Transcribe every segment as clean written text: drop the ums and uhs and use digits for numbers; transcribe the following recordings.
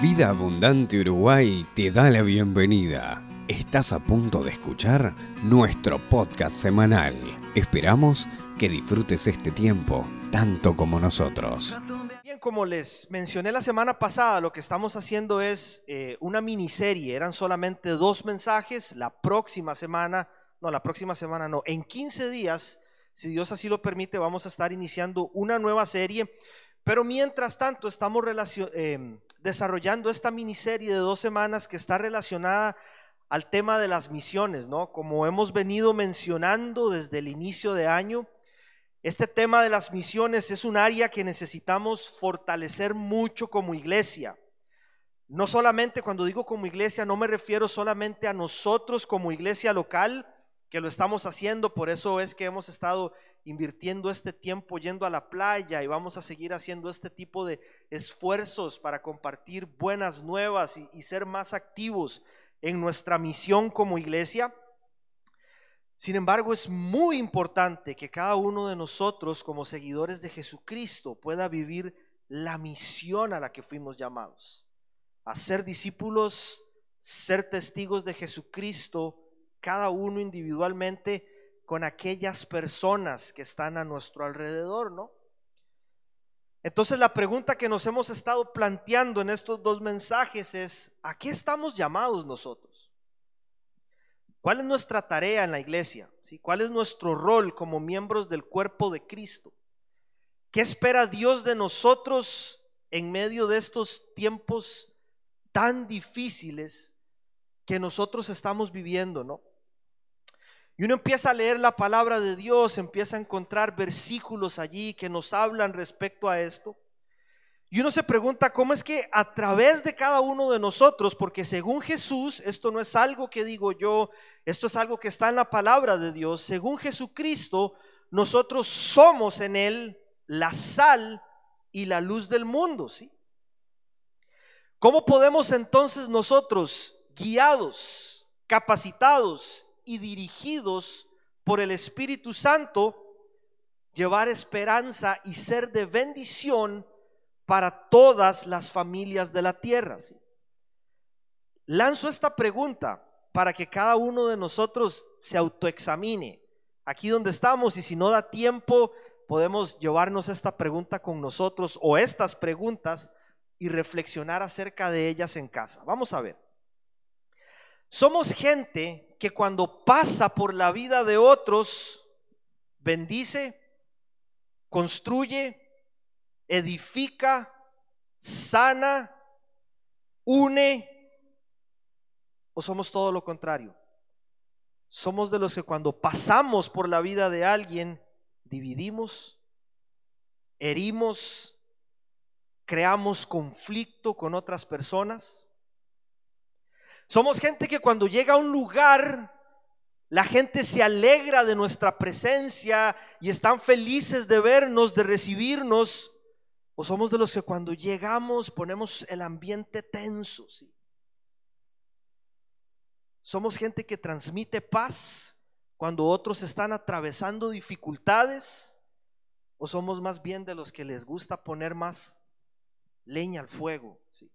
Vida Abundante Uruguay te da la bienvenida. Estás a punto de escuchar nuestro podcast semanal. Esperamos que disfrutes este tiempo tanto como nosotros. Bien, como les mencioné la semana pasada, lo que estamos haciendo es una miniserie. Eran solamente 2 mensajes. En 15 días, si Dios así lo permite, vamos a estar iniciando una nueva serie. Pero mientras tanto estamos desarrollando esta miniserie de 2 semanas que está relacionada al tema de las misiones, ¿no? Como hemos venido mencionando desde el inicio de año, este tema de las misiones es un área que necesitamos fortalecer mucho como iglesia. No solamente, cuando digo como iglesia, no me refiero solamente a nosotros como iglesia local, que lo estamos haciendo. Por eso es que hemos estado invirtiendo este tiempo yendo a la playa y vamos a seguir haciendo este tipo de esfuerzos para compartir buenas nuevas y ser más activos en nuestra misión como iglesia. Sin embargo, es muy importante que cada uno de nosotros como seguidores de Jesucristo pueda vivir la misión a la que fuimos llamados, a ser discípulos, ser testigos de Jesucristo, cada uno individualmente, con aquellas personas que están a nuestro alrededor, ¿no? Entonces la pregunta que nos hemos estado planteando en estos 2 mensajes es: ¿a qué estamos llamados nosotros? ¿Cuál es nuestra tarea en la iglesia? ¿Sí? ¿Cuál es nuestro rol como miembros del cuerpo de Cristo? ¿Qué espera Dios de nosotros en medio de estos tiempos tan difíciles que nosotros estamos viviendo, ¿no? Y uno empieza a leer la palabra de Dios, empieza a encontrar versículos allí que nos hablan respecto a esto. Y uno se pregunta cómo es que a través de cada uno de nosotros, porque según Jesús, esto no es algo que digo yo, esto es algo que está en la palabra de Dios. Según Jesucristo, nosotros somos en Él la sal y la luz del mundo, ¿sí? ¿Cómo podemos entonces nosotros, guiados, capacitados y dirigidos por el Espíritu Santo, llevar esperanza y ser de bendición para todas las familias de la tierra? ¿Sí? Lanzo esta pregunta para que cada uno de nosotros se autoexamine aquí donde estamos, y si no da tiempo podemos llevarnos esta pregunta con nosotros o estas preguntas y reflexionar acerca de ellas en casa. Vamos a ver. Somos gente que cuando pasa por la vida de otros, bendice, construye, edifica, sana, une, o somos todo lo contrario. Somos de los que cuando pasamos por la vida de alguien, dividimos, herimos, creamos conflicto con otras personas. Somos gente que cuando llega a un lugar, la gente se alegra de nuestra presencia y están felices de vernos, de recibirnos. O somos de los que cuando llegamos ponemos el ambiente tenso, ¿sí? Somos gente que transmite paz cuando otros están atravesando dificultades. O somos más bien de los que les gusta poner más leña al fuego, ¿sí?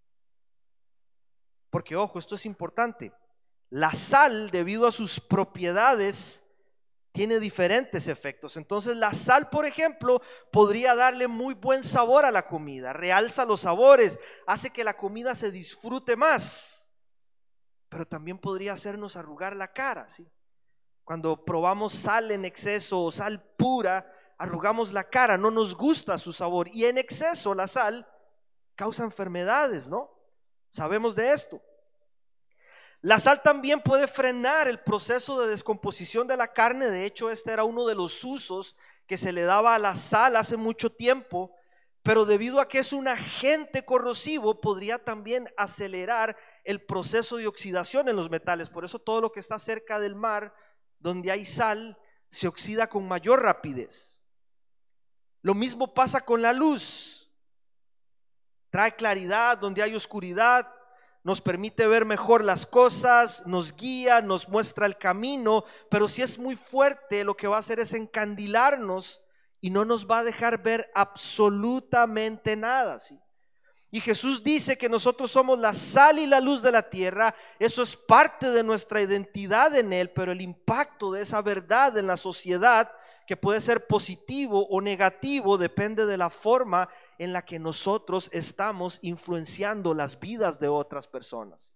Porque ojo, esto es importante. La sal, debido a sus propiedades, tiene diferentes efectos. Entonces la sal, por ejemplo, podría darle muy buen sabor a la comida, realza los sabores, hace que la comida se disfrute más. Pero también podría hacernos arrugar la cara, ¿sí? Cuando probamos sal en exceso o sal pura, arrugamos la cara, no nos gusta su sabor. Y en exceso la sal causa enfermedades, ¿no? Sabemos de esto. La sal también puede frenar el proceso de descomposición de la carne. De hecho, este era uno de los usos que se le daba a la sal hace mucho tiempo. Pero debido a que es un agente corrosivo, podría también acelerar el proceso de oxidación en los metales. Por eso todo lo que está cerca del mar, donde hay sal, se oxida con mayor rapidez. Lo mismo pasa con la luz. Trae claridad donde hay oscuridad, nos permite ver mejor las cosas, nos guía, nos muestra el camino. Pero si es muy fuerte, lo que va a hacer es encandilarnos y no nos va a dejar ver absolutamente nada, ¿sí? Y Jesús dice que nosotros somos la sal y la luz de la tierra. Eso es parte de nuestra identidad en Él, pero el impacto de esa verdad en la sociedad, que puede ser positivo o negativo, depende de la forma en la que nosotros estamos influenciando las vidas de otras personas.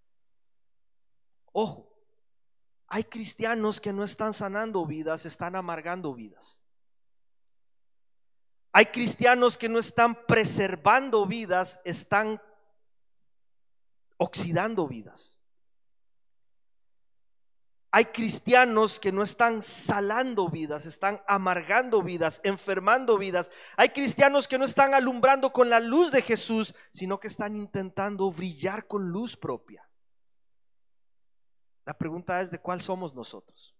Ojo, hay cristianos que no están sanando vidas, están amargando vidas. Hay cristianos que no están preservando vidas, están oxidando vidas. Hay cristianos que no están salando vidas, están amargando vidas, enfermando vidas. Hay cristianos que no están alumbrando con la luz de Jesús, sino que están intentando brillar con luz propia. La pregunta es: ¿de cuál somos nosotros?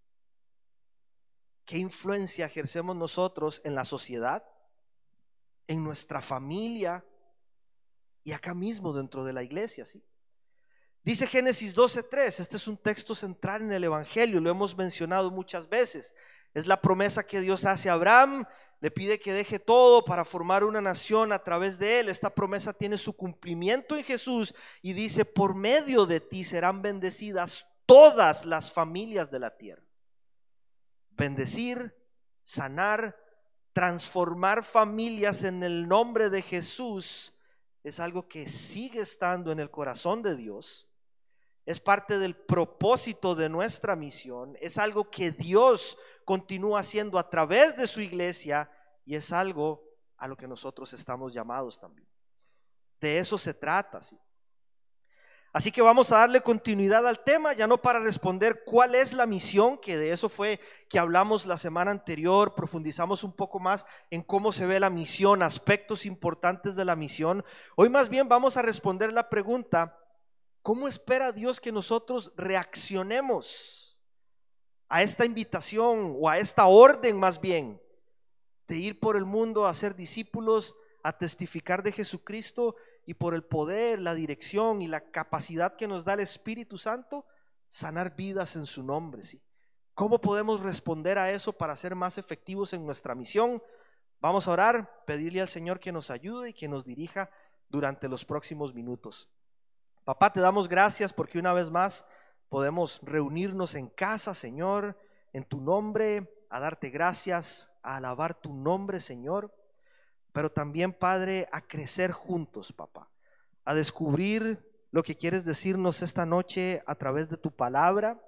¿Qué influencia ejercemos nosotros en la sociedad, en nuestra familia y acá mismo dentro de la iglesia? ¿Sí? Dice Génesis 12:3, este es un texto central en el Evangelio, lo hemos mencionado muchas veces. Es la promesa que Dios hace a Abraham, le pide que deje todo para formar una nación a través de él. Esta promesa tiene su cumplimiento en Jesús y dice: por medio de ti serán bendecidas todas las familias de la tierra. Bendecir, sanar, transformar familias en el nombre de Jesús es algo que sigue estando en el corazón de Dios. Es parte del propósito de nuestra misión. Es algo que Dios continúa haciendo a través de su iglesia y es algo a lo que nosotros estamos llamados también. De eso se trata, ¿sí? Así que vamos a darle continuidad al tema, ya no para responder cuál es la misión, que de eso fue que hablamos la semana anterior, profundizamos un poco más en cómo se ve la misión, aspectos importantes de la misión. Hoy más bien vamos a responder la pregunta: ¿cómo espera Dios que nosotros reaccionemos a esta invitación o a esta orden más bien de ir por el mundo a ser discípulos, a testificar de Jesucristo y por el poder, la dirección y la capacidad que nos da el Espíritu Santo, sanar vidas en su nombre? ¿Sí? ¿Cómo podemos responder a eso para ser más efectivos en nuestra misión? Vamos a orar, pedirle al Señor que nos ayude y que nos dirija durante los próximos minutos. Papá, te damos gracias porque una vez más podemos reunirnos en casa, Señor, en tu nombre, a darte gracias, a alabar tu nombre, Señor, pero también, Padre, a crecer juntos, papá, a descubrir lo que quieres decirnos esta noche a través de tu palabra.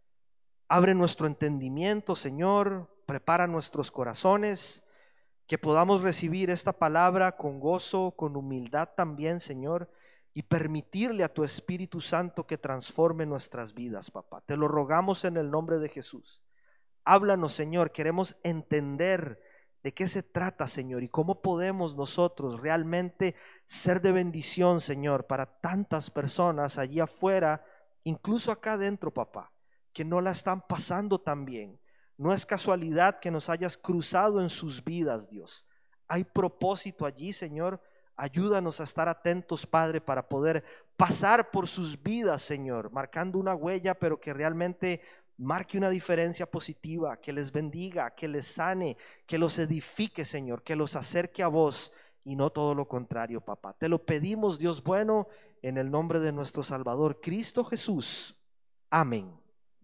Abre nuestro entendimiento, Señor, prepara nuestros corazones, que podamos recibir esta palabra con gozo, con humildad también, Señor, y permitirle a tu Espíritu Santo que transforme nuestras vidas, papá. Te lo rogamos en el nombre de Jesús. Háblanos, Señor, queremos entender de qué se trata, Señor, y cómo podemos nosotros realmente ser de bendición, Señor, para tantas personas allí afuera, incluso acá adentro, papá, que no la están pasando tan bien. No es casualidad que nos hayas cruzado en sus vidas, Dios. Hay propósito allí, Señor. Ayúdanos a estar atentos, Padre, para poder pasar por sus vidas, Señor, marcando una huella, pero que realmente marque una diferencia positiva, que les bendiga, que les sane, que los edifique, Señor, que los acerque a vos y no todo lo contrario, papá. Te lo pedimos, Dios bueno, en el nombre de nuestro Salvador, Cristo Jesús. Amén.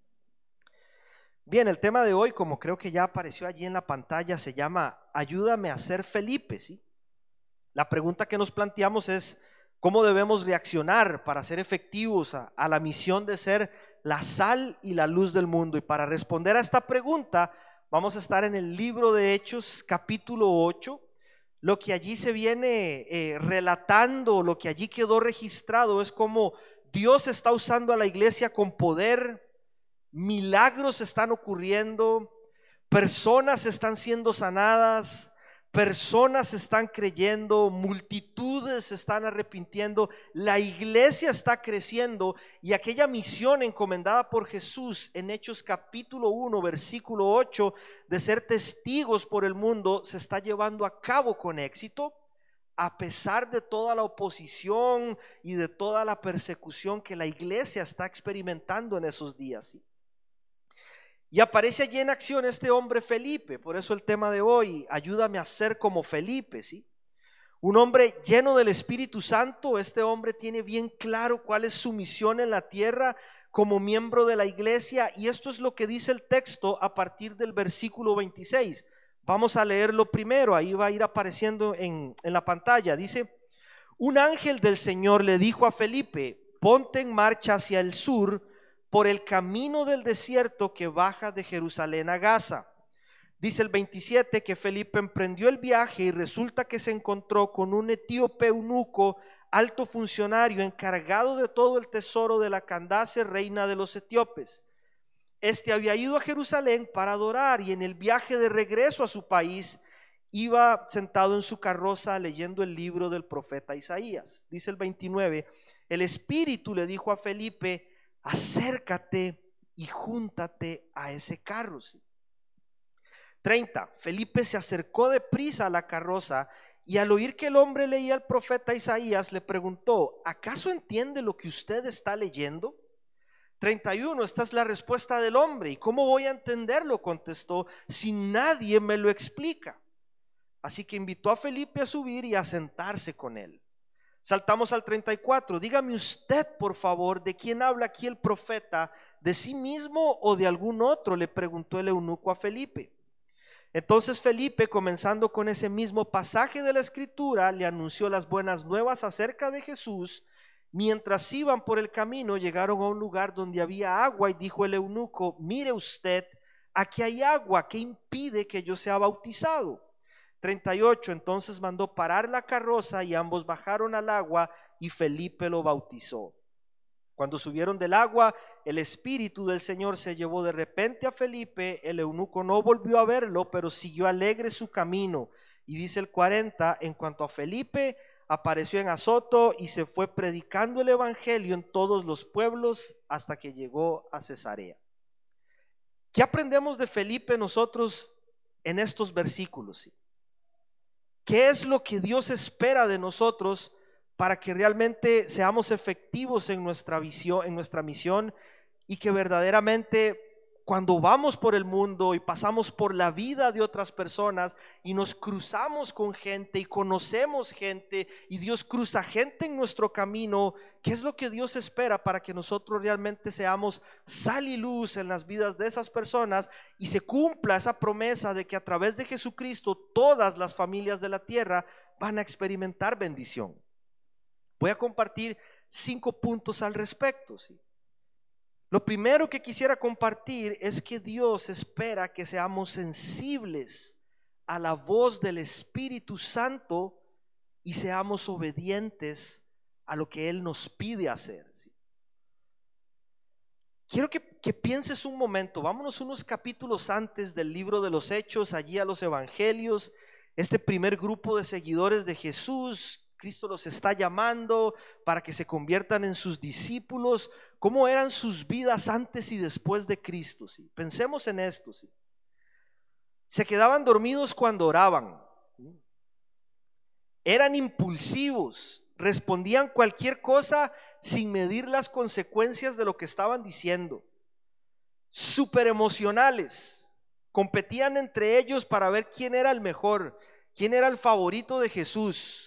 Bien, el tema de hoy, como creo que ya apareció allí en la pantalla, se llama Ayúdame a ser Felipe, ¿sí? La pregunta que nos planteamos es: ¿cómo debemos reaccionar para ser efectivos a la misión de ser la sal y la luz del mundo? Y para responder a esta pregunta vamos a estar en el libro de Hechos capítulo 8. Lo que allí se viene relatando, lo que allí quedó registrado es cómo Dios está usando a la iglesia con poder, milagros están ocurriendo, personas están siendo sanadas, personas están creyendo, multitudes se están arrepintiendo, la iglesia está creciendo y aquella misión encomendada por Jesús en Hechos capítulo 1 versículo 8 de ser testigos por el mundo se está llevando a cabo con éxito, a pesar de toda la oposición y de toda la persecución que la iglesia está experimentando en esos días, ¿sí? Y aparece allí en acción este hombre Felipe. Por eso el tema de hoy: ayúdame a ser como Felipe, ¿sí? Un hombre lleno del Espíritu Santo. Este hombre tiene bien claro cuál es su misión en la tierra como miembro de la iglesia, y esto es lo que dice el texto a partir del versículo 26. Vamos a leerlo primero, ahí va a ir apareciendo en la pantalla. Dice: un ángel del Señor le dijo a Felipe: ponte en marcha hacia el sur por el camino del desierto que baja de Jerusalén a Gaza. Dice el 27 que Felipe emprendió el viaje y resulta que se encontró con un etíope eunuco, alto funcionario encargado de todo el tesoro de la Candace, reina de los etíopes. Este había ido a Jerusalén para adorar, y en el viaje de regreso a su país iba sentado en su carroza leyendo el libro del profeta Isaías. Dice el 29, el Espíritu le dijo a Felipe: acércate y júntate a ese carro. 30, Felipe se acercó deprisa a la carroza, y al oír que el hombre leía el profeta Isaías, le preguntó: ¿acaso entiende lo que usted está leyendo? 31, esta es la respuesta del hombre: ¿y cómo voy a entenderlo?, contestó, si nadie me lo explica. Así que invitó a Felipe a subir y a sentarse con él. Saltamos al 34, dígame usted por favor, ¿de quién habla aquí el profeta? ¿De sí mismo o de algún otro?, le preguntó el eunuco a Felipe. Entonces Felipe, comenzando con ese mismo pasaje de la escritura, le anunció las buenas nuevas acerca de Jesús. Mientras iban por el camino, llegaron a un lugar donde había agua, y dijo el eunuco: mire usted, aquí hay agua, ¿qué impide que yo sea bautizado? 38, entonces mandó parar la carroza y ambos bajaron al agua y Felipe lo bautizó. Cuando subieron del agua, el Espíritu del Señor se llevó de repente a Felipe. El eunuco no volvió a verlo, pero siguió alegre su camino. Y dice el 40, en cuanto a Felipe, apareció en Azoto y se fue predicando el evangelio en todos los pueblos hasta que llegó a Cesarea. ¿Qué aprendemos de Felipe nosotros en estos versículos? ¿Qué es lo que Dios espera de nosotros para que realmente seamos efectivos en nuestra visión, en nuestra misión, y que verdaderamente cuando vamos por el mundo y pasamos por la vida de otras personas y nos cruzamos con gente y conocemos gente y Dios cruza gente en nuestro camino, qué es lo que Dios espera para que nosotros realmente seamos sal y luz en las vidas de esas personas y se cumpla esa promesa de que a través de Jesucristo todas las familias de la tierra van a experimentar bendición? Voy a compartir 5 puntos al respecto, ¿sí? Lo primero que quisiera compartir es que Dios espera que seamos sensibles a la voz del Espíritu Santo y seamos obedientes a lo que Él nos pide hacer, ¿sí? Quiero que pienses un momento, vámonos unos capítulos antes del libro de los Hechos, allí a los Evangelios. Este primer grupo de seguidores de Jesús, Cristo los está llamando para que se conviertan en sus discípulos. ¿Cómo eran sus vidas antes y después de Cristo? ¿Sí? Pensemos en esto, ¿sí? Se quedaban dormidos cuando oraban, eran impulsivos, respondían cualquier cosa sin medir las consecuencias de lo que estaban diciendo, súper emocionales, competían entre ellos para ver quién era el mejor, quién era el favorito de Jesús.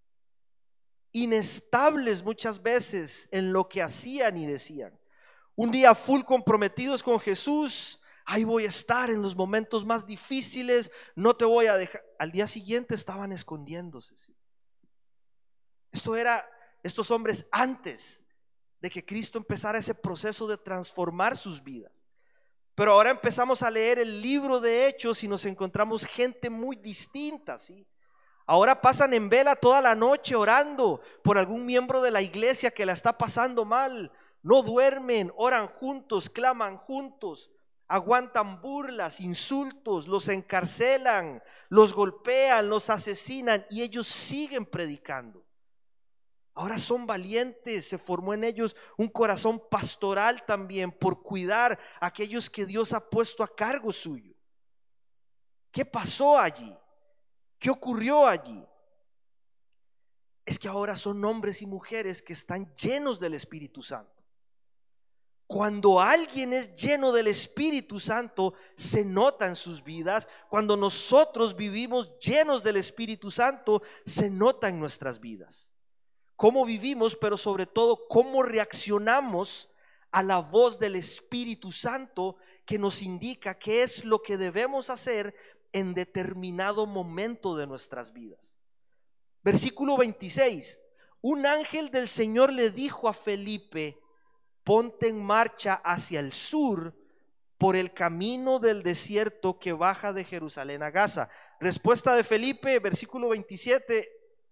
Inestables muchas veces en lo que hacían y decían. Un día full comprometidos con Jesús, ahí voy a estar en los momentos más difíciles, no te voy a dejar. Al día siguiente estaban escondiéndose, ¿sí? Esto era estos hombres antes de que Cristo empezara ese proceso de transformar sus vidas. Pero ahora empezamos a leer el libro de Hechos y nos encontramos gente muy distinta, ¿sí? Ahora pasan en vela toda la noche orando por algún miembro de la iglesia que la está pasando mal. No duermen, oran juntos, claman juntos, aguantan burlas, insultos, los encarcelan, los golpean, los asesinan y ellos siguen predicando. Ahora son valientes, se formó en ellos un corazón pastoral también por cuidar a aquellos que Dios ha puesto a cargo suyo. ¿Qué pasó allí? ¿Qué ocurrió allí? Es que ahora son hombres y mujeres que están llenos del Espíritu Santo. Cuando alguien es lleno del Espíritu Santo, se nota en sus vidas. Cuando nosotros vivimos llenos del Espíritu Santo, se nota en nuestras vidas. Cómo vivimos, pero sobre todo cómo reaccionamos a la voz del Espíritu Santo, que nos indica qué es lo que debemos hacer en determinado momento de nuestras vidas. Versículo 26. Un ángel del Señor le dijo a Felipe: ponte en marcha hacia el sur por el camino del desierto que baja de Jerusalén a Gaza. Respuesta de Felipe, versículo 27,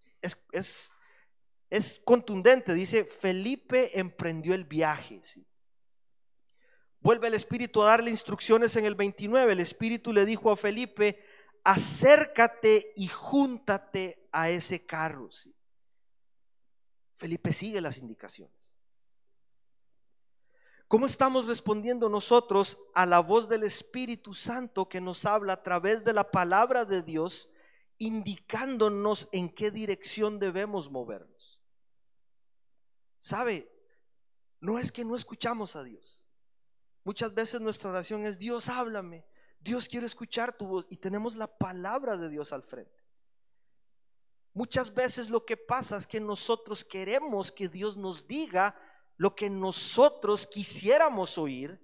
es contundente. Dice: Felipe emprendió el viaje, ¿sí? Vuelve el Espíritu a darle instrucciones en el 29. El Espíritu le dijo a Felipe: acércate y júntate a ese carro, ¿sí? Felipe sigue las indicaciones. ¿Cómo estamos respondiendo nosotros a la voz del Espíritu Santo que nos habla a través de la palabra de Dios, indicándonos en qué dirección debemos movernos? ¿Sabe? No es que no escuchamos a Dios. Muchas veces nuestra oración es: Dios, háblame, Dios, quiero escuchar tu voz, y tenemos la palabra de Dios al frente. Muchas veces lo que pasa es que nosotros queremos que Dios nos diga lo que nosotros quisiéramos oír,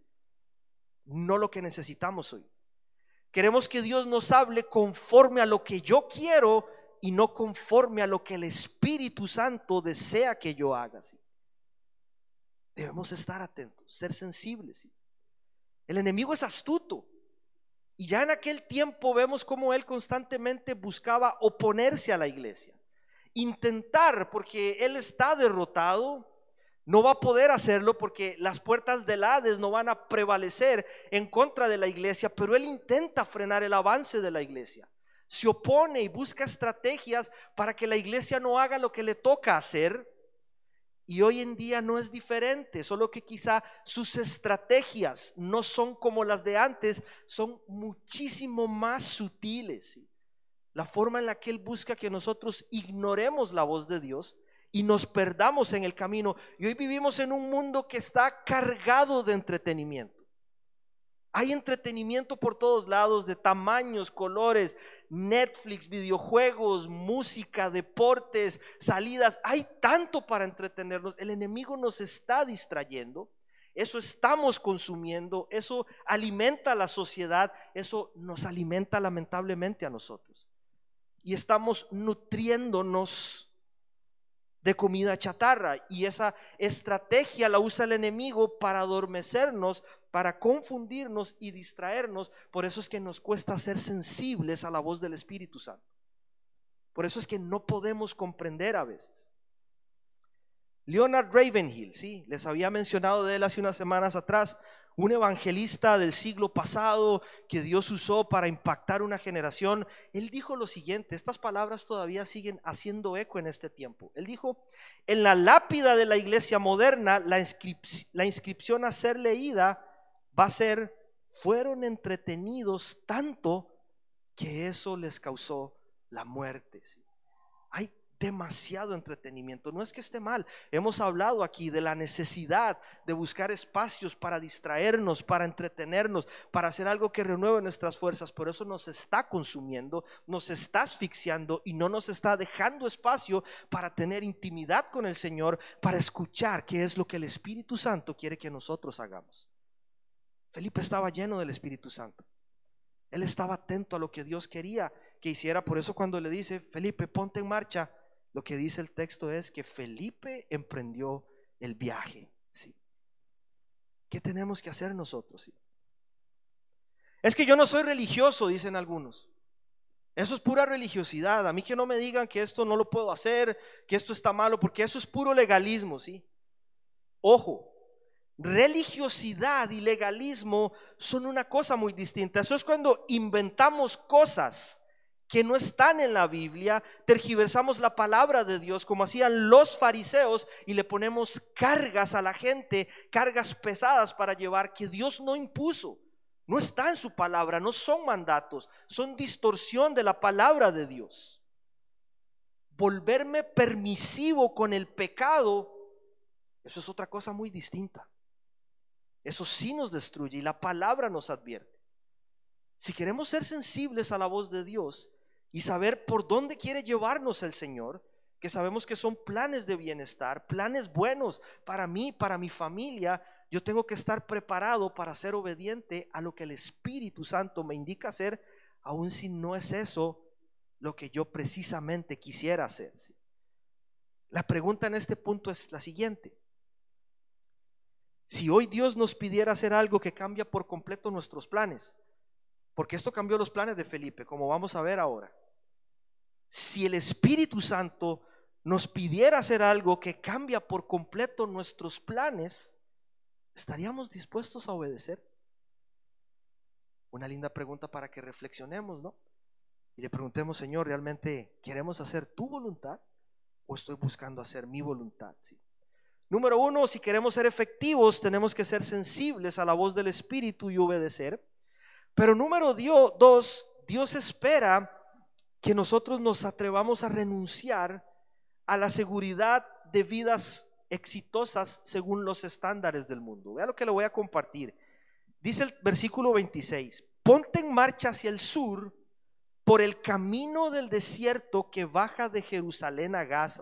no lo que necesitamos oír. Queremos que Dios nos hable conforme a lo que yo quiero y no conforme a lo que el Espíritu Santo desea que yo haga, ¿sí? Debemos estar atentos, ser sensibles, ¿sí? El enemigo es astuto, y ya en aquel tiempo vemos cómo él constantemente buscaba oponerse a la iglesia, intentar, porque él está derrotado. No va a poder hacerlo porque las puertas del Hades no van a prevalecer en contra de la iglesia, pero él intenta frenar el avance de la iglesia. Se opone y busca estrategias para que la iglesia no haga lo que le toca hacer. Y hoy en día no es diferente, solo que quizá sus estrategias no son como las de antes, son muchísimo más sutiles, ¿sí? La forma en la que él busca que nosotros ignoremos la voz de Dios y nos perdamos en el camino. Y hoy vivimos en un mundo que está cargado de entretenimiento. Hay entretenimiento por todos lados, de tamaños, colores, Netflix, videojuegos, música, deportes, salidas. Hay tanto para entretenernos. El enemigo nos está distrayendo. Eso estamos consumiendo. Eso alimenta a la sociedad. Eso nos alimenta lamentablemente a nosotros. Y estamos nutriéndonos de comida chatarra, y esa estrategia la usa el enemigo para adormecernos, para confundirnos y distraernos. Por eso es que nos cuesta ser sensibles a la voz del Espíritu Santo. Por eso es que no podemos comprender a veces. Leonard Ravenhill, ¿sí? Les había mencionado de él hace unas semanas atrás, un evangelista del siglo pasado que Dios usó para impactar una generación. Él dijo lo siguiente, estas palabras todavía siguen haciendo eco en este tiempo. Él dijo: en la lápida de la iglesia moderna, la inscripción a ser leída va a ser: fueron entretenidos tanto que eso les causó la muerte, ¿sí? Hay demasiado entretenimiento. No es que esté mal. Hemos hablado aquí de la necesidad de buscar espacios para distraernos, para entretenernos, para hacer algo que renueve nuestras fuerzas, pero eso nos está consumiendo, nos está asfixiando y no nos está dejando espacio para tener intimidad con el Señor, para escuchar qué es lo que el Espíritu Santo quiere que nosotros hagamos. Felipe estaba lleno del Espíritu Santo. Él estaba atento a lo que Dios quería que hiciera. Por eso cuando le dice: Felipe, ponte en marcha, lo que dice el texto es que Felipe emprendió el viaje, ¿sí? ¿Qué tenemos que hacer nosotros? ¿Sí? Es que yo no soy religioso, dicen algunos. Eso es pura religiosidad. A mí que no me digan que esto no lo puedo hacer, que esto está malo, porque eso es puro legalismo, ¿sí? Ojo, religiosidad y legalismo son una cosa muy distinta. Eso es cuando inventamos cosas que no están en la Biblia, tergiversamos la palabra de Dios como hacían los fariseos y le ponemos cargas a la gente, cargas pesadas para llevar, que Dios no impuso. No está en su palabra, no son mandatos, son distorsión de la palabra de Dios. Volverme permisivo con el pecado, eso es otra cosa muy distinta. Eso sí nos destruye y la palabra nos advierte. Si queremos ser sensibles a la voz de Dios y saber por dónde quiere llevarnos el Señor, que sabemos que son planes de bienestar, planes buenos para mí, para mi familia, yo tengo que estar preparado para ser obediente a lo que el Espíritu Santo me indica hacer, aun si no es eso lo que yo precisamente quisiera hacer. La pregunta en este punto es la siguiente: si hoy Dios nos pidiera hacer algo que cambia por completo nuestros planes, porque esto cambió los planes de Felipe, como vamos a ver ahora. Si el Espíritu Santo nos pidiera hacer algo que cambia por completo nuestros planes, ¿estaríamos dispuestos a obedecer? Una linda pregunta para que reflexionemos, ¿no? Y le preguntemos: Señor, ¿realmente queremos hacer tu voluntad o estoy buscando hacer mi voluntad? ¿Sí? Número uno, si queremos ser efectivos, tenemos que ser sensibles a la voz del Espíritu y obedecer. Pero número dos, Dios espera que nosotros nos atrevamos a renunciar a la seguridad de vidas exitosas según los estándares del mundo. Vea lo que le voy a compartir. Dice el versículo 26: ponte en marcha hacia el sur por el camino del desierto que baja de Jerusalén a Gaza.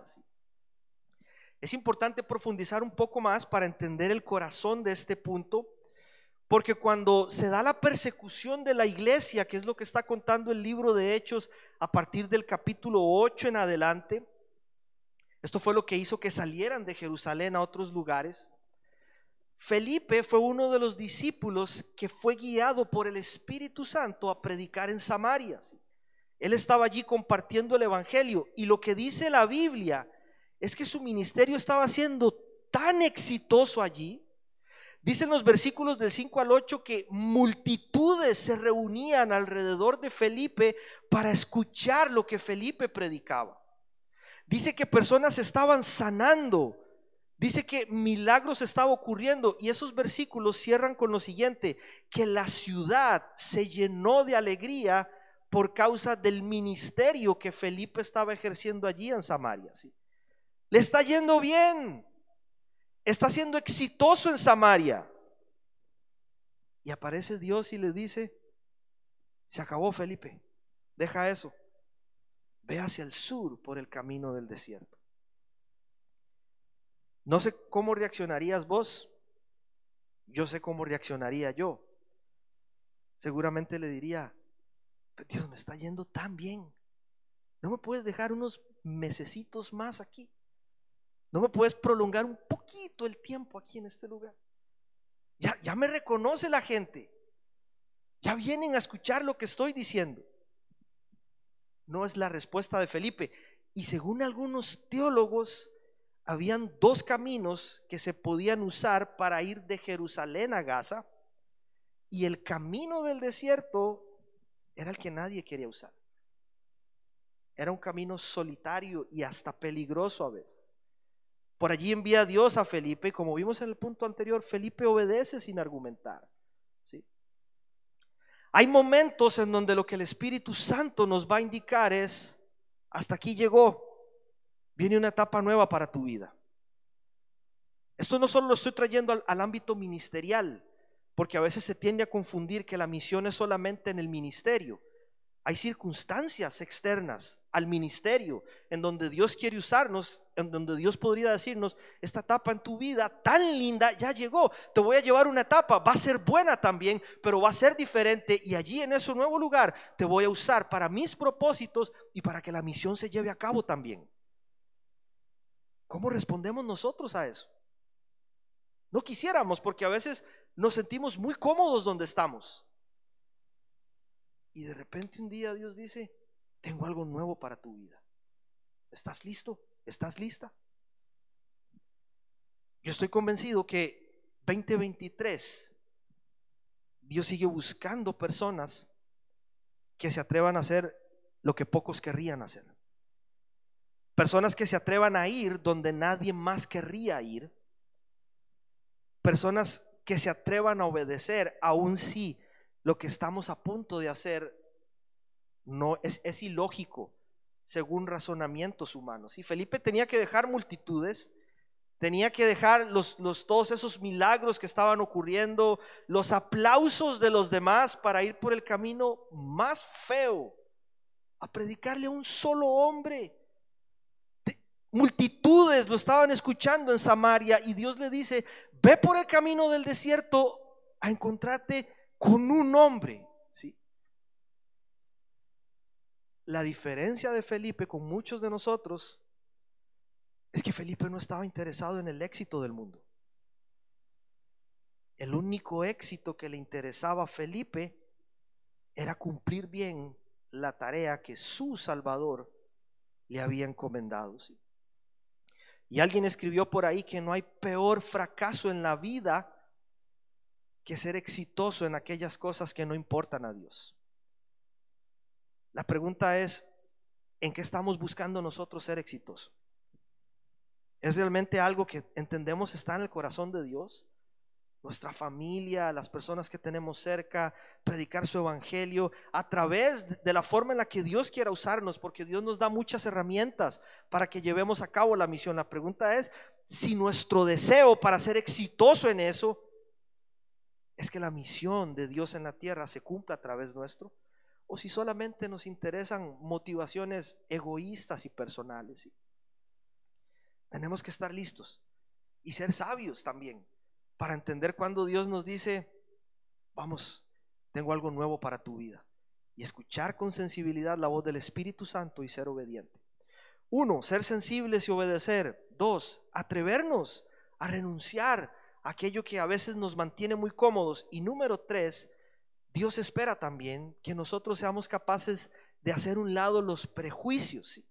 Es importante profundizar un poco más para entender el corazón de este punto, porque cuando se da la persecución de la iglesia, que es lo que está contando el libro de Hechos a partir del capítulo 8 en adelante, esto fue lo que hizo que salieran de Jerusalén a otros lugares. Felipe fue uno de los discípulos que fue guiado por el Espíritu Santo a predicar en Samaria. Él estaba allí compartiendo el evangelio, y lo que dice la Biblia es que su ministerio estaba siendo tan exitoso allí. Dicen los versículos del 5 al 8 que multitudes se reunían alrededor de Felipe para escuchar lo que Felipe predicaba. Dice que personas estaban sanando, dice que milagros estaban ocurriendo, y esos versículos cierran con lo siguiente: que la ciudad se llenó de alegría por causa del ministerio que Felipe estaba ejerciendo allí en Samaria. ¿Sí? Le está yendo bien, está siendo exitoso en Samaria. Y aparece Dios y le dice: se acabó, Felipe, deja eso, ve hacia el sur por el camino del desierto. No sé cómo reaccionarías vos, yo sé cómo reaccionaría yo. Seguramente le diría: pero Dios, me está yendo tan bien, ¿no me puedes dejar unos mesecitos más aquí? ¿No me puedes prolongar un poquito el tiempo aquí en este lugar? Ya me reconoce la gente, ya vienen a escuchar lo que estoy diciendo. No es la respuesta de Felipe. Y según algunos teólogos, habían dos caminos que se podían usar para ir de Jerusalén a Gaza, y el camino del desierto era el que nadie quería usar. Era un camino solitario y hasta peligroso a veces. Por allí envía Dios a Felipe, y como vimos en el punto anterior, Felipe obedece sin argumentar. ¿Sí? Hay momentos en donde lo que el Espíritu Santo nos va a indicar es: hasta aquí llegó, viene una etapa nueva para tu vida. Esto no solo lo estoy trayendo al ámbito ministerial, porque a veces se tiende a confundir que la misión es solamente en el ministerio. Hay circunstancias externas al ministerio en donde Dios quiere usarnos, en donde Dios podría decirnos: esta etapa en tu vida tan linda ya llegó, te voy a llevar una etapa, va a ser buena también, pero va a ser diferente, y allí en ese nuevo lugar te voy a usar para mis propósitos y para que la misión se lleve a cabo también. ¿Cómo respondemos nosotros a eso? No quisiéramos, porque a veces nos sentimos muy cómodos donde estamos. Y de repente un día Dios dice: tengo algo nuevo para tu vida. ¿Estás listo? ¿Estás lista? Yo estoy convencido que 2023 Dios sigue buscando personas que se atrevan a hacer lo que pocos querrían hacer. Personas que se atrevan a ir donde nadie más querría ir. Personas que se atrevan a obedecer, aun si lo que estamos a punto de hacer no es ilógico según razonamientos humanos. Y Felipe tenía que dejar multitudes, Tenía que dejar todos esos milagros que estaban ocurriendo, los aplausos de los demás para ir por el camino más feo a predicarle a un solo hombre. Multitudes lo estaban escuchando en Samaria y Dios le dice: ve por el camino del desierto a encontrarte con un hombre, ¿sí? La diferencia de Felipe con muchos de nosotros es que Felipe no estaba interesado en el éxito del mundo. El único éxito que le interesaba a Felipe era cumplir bien la tarea que su Salvador le había encomendado, ¿sí? Y alguien escribió por ahí que no hay peor fracaso en la vida que ser exitoso en aquellas cosas que no importan a Dios. La pregunta es: ¿en qué estamos buscando nosotros ser exitosos? ¿Es realmente algo que entendemos está en el corazón de Dios? Nuestra familia, las personas que tenemos cerca, predicar su evangelio a través de la forma en la que Dios quiera usarnos, porque Dios nos da muchas herramientas para que llevemos a cabo la misión. La pregunta es si nuestro deseo para ser exitoso en eso es que la misión de Dios en la tierra se cumpla a través nuestro, o si solamente nos interesan motivaciones egoístas y personales, ¿sí? Tenemos que estar listos y ser sabios también para entender cuando Dios nos dice: vamos, tengo algo nuevo para tu vida, y escuchar con sensibilidad la voz del Espíritu Santo y ser obediente. 1, ser sensibles y obedecer. 2, atrevernos a renunciar a aquello que a veces nos mantiene muy cómodos. Y número 3, Dios espera también que nosotros seamos capaces de hacer un lado los prejuicios, ¿sí?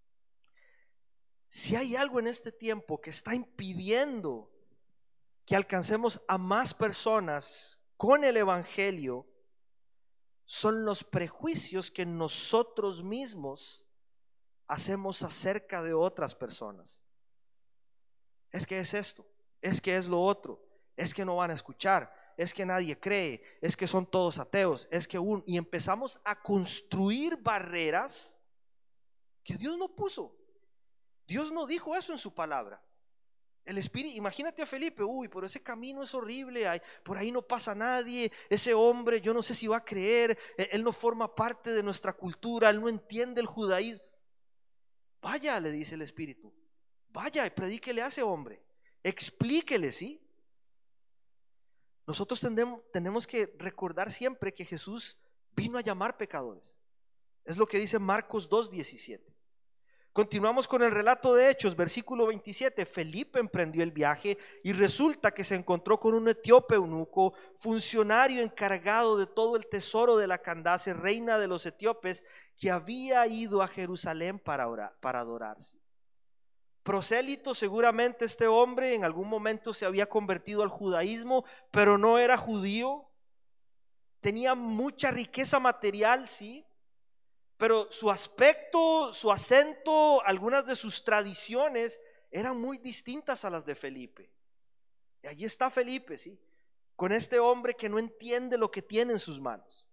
Si hay algo en este tiempo que está impidiendo que alcancemos a más personas con el evangelio, son los prejuicios que nosotros mismos hacemos acerca de otras personas. Es que es esto, es que es lo otro, es que no van a escuchar, es que nadie cree, es que son todos ateos, es que y empezamos a construir barreras que Dios no puso. Dios no dijo eso en su palabra. El Espíritu, imagínate a Felipe: uy, pero ese camino es horrible, por ahí no pasa nadie, ese hombre yo no sé si va a creer, él no forma parte de nuestra cultura, él no entiende el judaísmo. Vaya, le dice el Espíritu, vaya y predíquele a ese hombre, explíquele, ¿sí? Nosotros tenemos que recordar siempre que Jesús vino a llamar pecadores. Es lo que dice Marcos 2:17. Continuamos con el relato de Hechos, versículo 27. Felipe emprendió el viaje y resulta que se encontró con un etíope eunuco, funcionario encargado de todo el tesoro de la Candace, reina de los etíopes, que había ido a Jerusalén para adorarse. Prosélito seguramente este hombre, en algún momento se había convertido al judaísmo, pero no era judío. Tenía mucha riqueza material, sí, pero su aspecto, su acento, algunas de sus tradiciones eran muy distintas a las de Felipe. Y allí está Felipe, ¿sí?, con este hombre que no entiende lo que tiene en sus manos.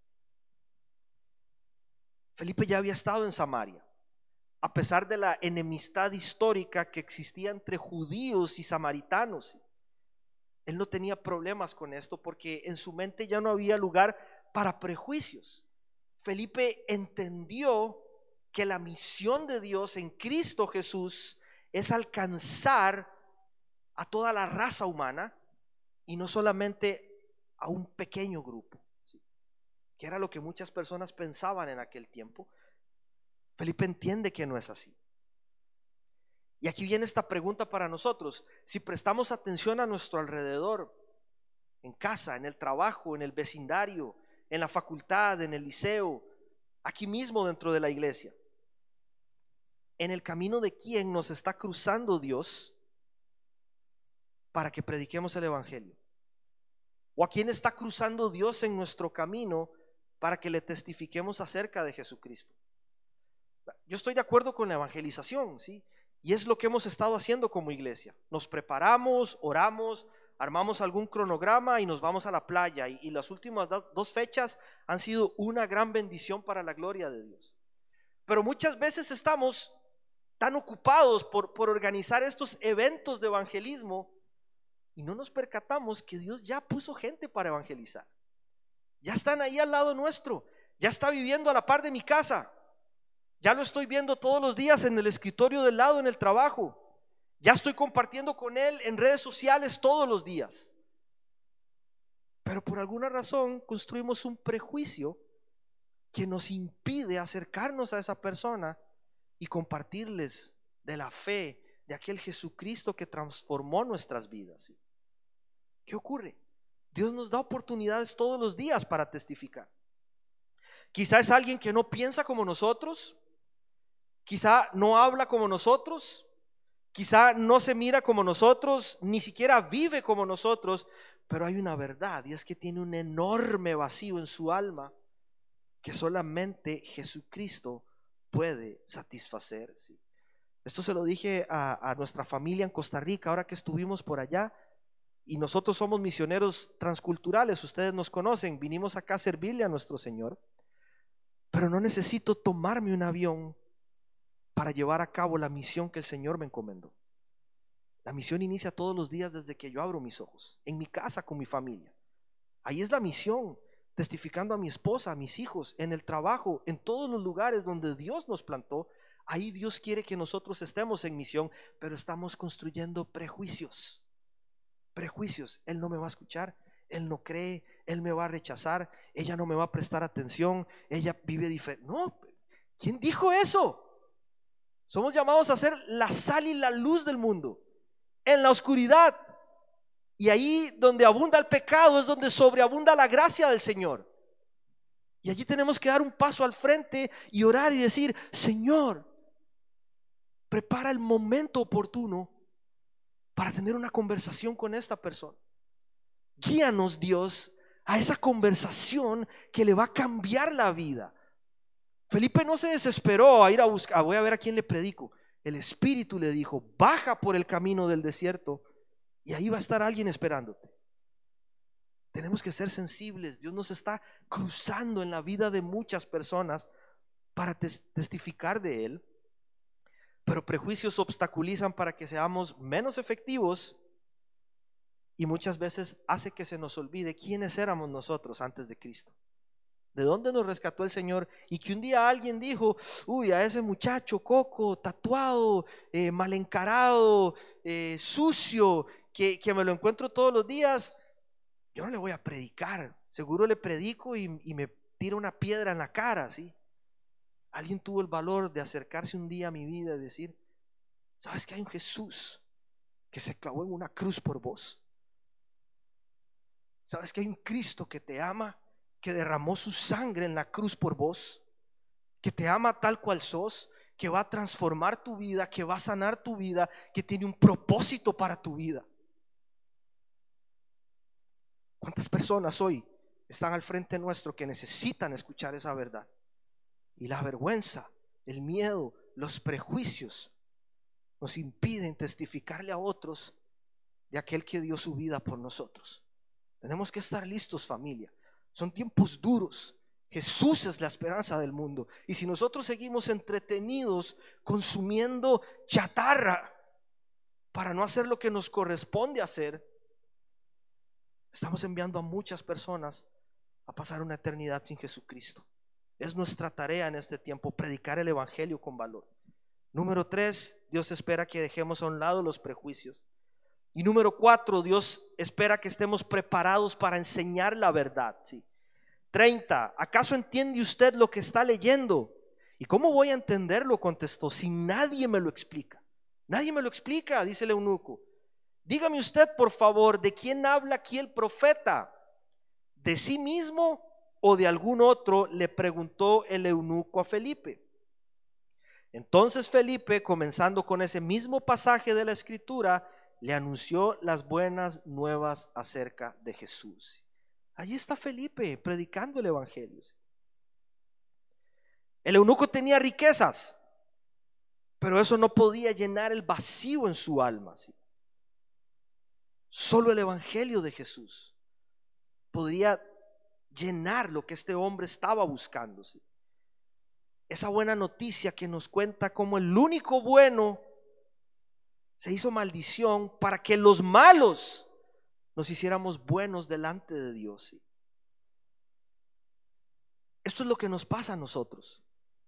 Felipe ya había estado en Samaria, a pesar de la enemistad histórica que existía entre judíos y samaritanos. Él no tenía problemas con esto porque en su mente ya no había lugar para prejuicios. Felipe entendió que la misión de Dios en Cristo Jesús es alcanzar a toda la raza humana y no solamente a un pequeño grupo, ¿sí?, que era lo que muchas personas pensaban en aquel tiempo. Felipe entiende que no es así. Y aquí viene esta pregunta para nosotros: si prestamos atención a nuestro alrededor, en casa, en el trabajo, en el vecindario, en la facultad, en el liceo, aquí mismo dentro de la iglesia, ¿en el camino de quién nos está cruzando Dios para que prediquemos el evangelio? ¿O a quién está cruzando Dios en nuestro camino para que le testifiquemos acerca de Jesucristo? Yo estoy de acuerdo con la evangelización, ¿sí? Y es lo que hemos estado haciendo como iglesia. Nos preparamos, oramos, armamos algún cronograma y nos vamos a la playa. Y las últimas 2 fechas han sido una gran bendición para la gloria de Dios. Pero muchas veces estamos tan ocupados por organizar estos eventos de evangelismo y no nos percatamos que Dios ya puso gente para evangelizar. Ya están ahí al lado nuestro, ya está viviendo a la par de mi casa, ya lo estoy viendo todos los días en el escritorio del lado, en el trabajo, ya estoy compartiendo con él en redes sociales todos los días. Pero por alguna razón construimos un prejuicio que nos impide acercarnos a esa persona y compartirles de la fe de aquel Jesucristo que transformó nuestras vidas. ¿Qué ocurre? Dios nos da oportunidades todos los días para testificar. Quizá es alguien que no piensa como nosotros, quizá no habla como nosotros, quizá no se mira como nosotros, ni siquiera vive como nosotros, pero hay una verdad, y es que tiene un enorme vacío en su alma que solamente Jesucristo puede satisfacer. ¿Sí? Esto se lo dije a nuestra familia en Costa Rica ahora que estuvimos por allá, y nosotros somos misioneros transculturales, ustedes nos conocen, vinimos acá a servirle a nuestro Señor, pero no necesito tomarme un avión para llevar a cabo la misión que el Señor me encomendó. La misión inicia todos los días desde que yo abro mis ojos, en mi casa con mi familia. Ahí es la misión, testificando a mi esposa, a mis hijos, en el trabajo, en todos los lugares donde Dios nos plantó. Ahí Dios quiere que nosotros estemos en misión, pero estamos construyendo prejuicios. Él no me va a escuchar, él no cree, él me va a rechazar, ella no me va a prestar atención, ella vive diferente. No, ¿quién dijo eso? Somos llamados a ser la sal y la luz del mundo, en la oscuridad. Y ahí donde abunda el pecado es donde sobreabunda la gracia del Señor. Y allí tenemos que dar un paso al frente y orar y decir: Señor, prepara el momento oportuno para tener una conversación con esta persona. Guíanos, Dios, a esa conversación que le va a cambiar la vida. Felipe no se desesperó a ir a buscar, voy a ver a quién le predico. El Espíritu le dijo: baja por el camino del desierto y ahí va a estar alguien esperándote. Tenemos que ser sensibles. Dios nos está cruzando en la vida de muchas personas para testificar de Él, pero prejuicios obstaculizan para que seamos menos efectivos y muchas veces hace que se nos olvide quiénes éramos nosotros antes de Cristo, de dónde nos rescató el Señor, y que un día alguien dijo: uy, a ese muchacho coco, tatuado, mal encarado, sucio, que me lo encuentro todos los días, yo no le voy a predicar, seguro le predico y me tira una piedra en la cara, ¿sí? Alguien tuvo el valor de acercarse un día a mi vida y decir: ¿sabes que hay un Jesús que se clavó en una cruz por vos? ¿Sabes que hay un Cristo que te ama, que derramó su sangre en la cruz por vos, que te ama tal cual sos, que va a transformar tu vida, que va a sanar tu vida, que tiene un propósito para tu vida? ¿Cuántas personas hoy están al frente nuestro que necesitan escuchar esa verdad? Y la vergüenza, el miedo, los prejuicios nos impiden testificarle a otros de aquel que dio su vida por nosotros. Tenemos que estar listos, familia. Son tiempos duros. Jesús es la esperanza del mundo. Y si nosotros seguimos entretenidos consumiendo chatarra para no hacer lo que nos corresponde hacer, estamos enviando a muchas personas a pasar una eternidad sin Jesucristo. Es nuestra tarea en este tiempo predicar el evangelio con valor. Número 3, Dios espera que dejemos a un lado los prejuicios. Y número 4, Dios espera que estemos preparados para enseñar la verdad. ¿Sí? 30, ¿acaso entiende usted lo que está leyendo? ¿Y cómo voy a entenderlo?, contestó, si nadie me lo explica. Nadie me lo explica, dice el eunuco. Dígame usted, por favor, ¿de quién habla aquí el profeta? ¿De sí mismo o de algún otro?, le preguntó el eunuco a Felipe. Entonces Felipe, comenzando con ese mismo pasaje de la escritura, le anunció las buenas nuevas acerca de Jesús. Allí está Felipe predicando el evangelio. El eunuco tenía riquezas, pero eso no podía llenar el vacío en su alma. ¿Sí? Solo el evangelio de Jesús podría llenar lo que este hombre estaba buscando. ¿Sí? esa buena noticia que nos cuenta cómo el único bueno se hizo maldición para que los malos nos hiciéramos buenos delante de Dios. ¿Sí? Esto es lo que nos pasa a nosotros.